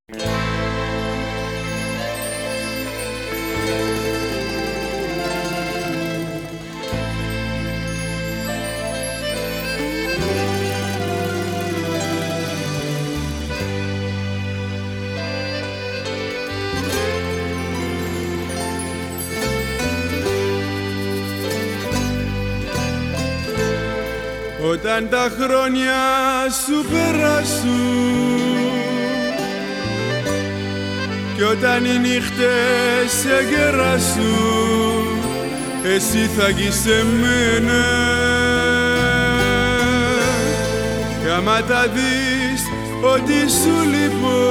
Όταν τα χρόνια σου περάσουν κι όταν οι νύχτες σε γεράσουν, εσύ θα γεις σε μένα. Κι άμα τα δεις ότι σου λείπω,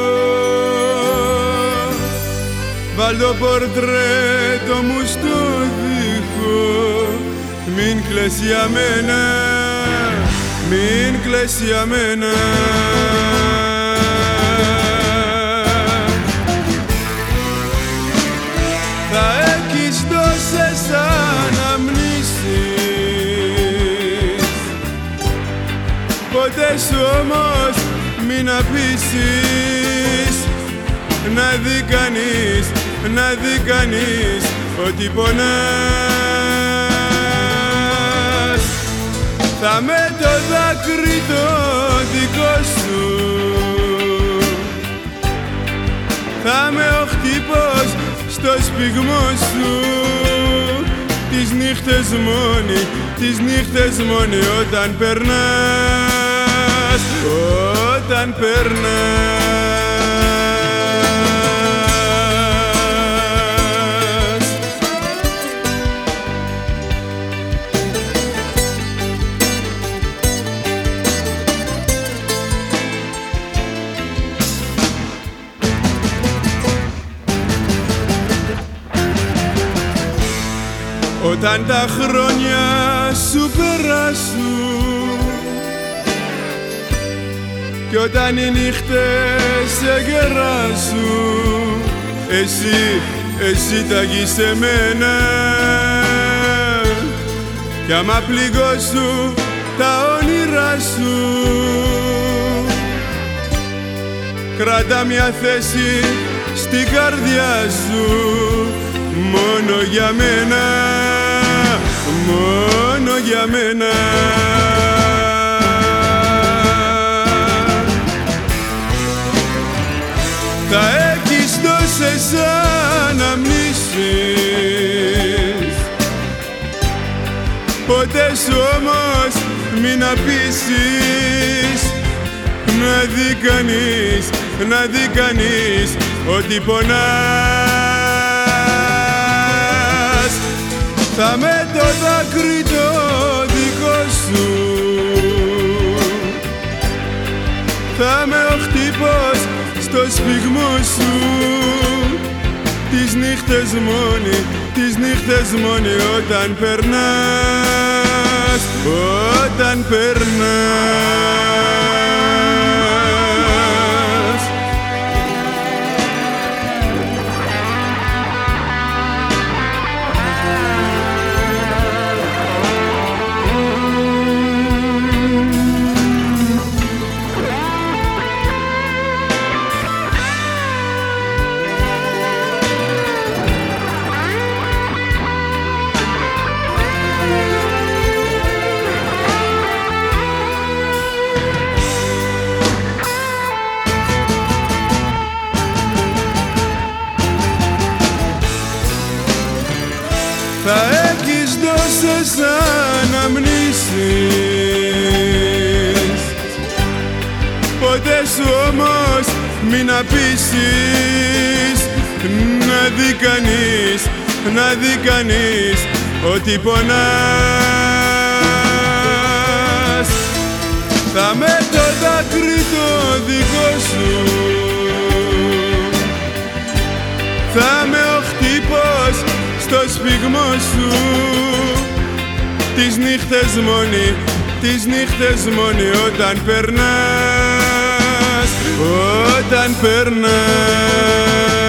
βάλ' το πορτρέτο μου στο δίχω. Μην κλαις για μένα, μην κλαις για μένα. Θα έχεις τόσες αναμνήσεις, ποτέ σου όμως μην αφήσεις να δει κανείς, να δει κανείς ότι πονάς. Θα με το δάκρυ το δικό σου, θα με ο χτύπος στο σπιγμό σου. Τις νύχτες μόνοι, τις νύχτες μόνοι όταν περνάς, όταν περνάς. Όταν τα χρόνια σου περάσουν κι όταν οι νύχτες σε γεράσουν, εσύ θα γεις σε μένα. Κι άμα πληγώσουν τα όνειρά σου, κράτα μια θέση στην καρδιά σου. Μόνο για μένα, μόνο για μένα. Θα έχεις τόσες αναμνήσεις, ποτέ σου όμως μην αφήσεις να δει κανείς, να δει κανείς ότι πονάς. Θα με το δάκρυ το δικό σου, θα με ο χτύπος στο σπιγμό σου. Τις νύχτες μόνοι, τις νύχτες μόνοι όταν περνάς, όταν περνάς. Θα έχεις τόσες αναμνήσεις, ποτέ σου όμως μην αφήσεις να δει κανείς, να δει κανείς ότι πονάς. Θα με το δάκρυ το δικό σου, θα με ο χτύπος στο σπιγμό σου. Τις νύχτες μόνοι, τις νύχτες μόνοι όταν περνάς, όταν περνάς.